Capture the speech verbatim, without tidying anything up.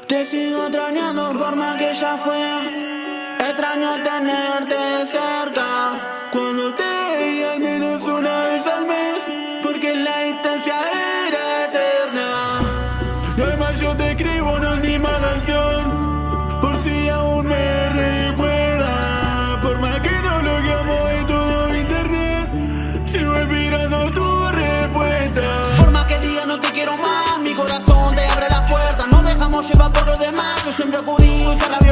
Te sigo extrañando por más que ya fue. Extraño tenerte cerca. Cuando te veía al menos una vez al mes, porque la distancia era eterna. Y además yo te escribo una última canción, por si aún me recuerda. Por más que no bloqueamos de todo internet, sigo esperando tu respuesta. Por más que diga no te quiero más, mi corazón te abre las puertas. No dejamos llevar por los demás, yo siempre acudí y usar la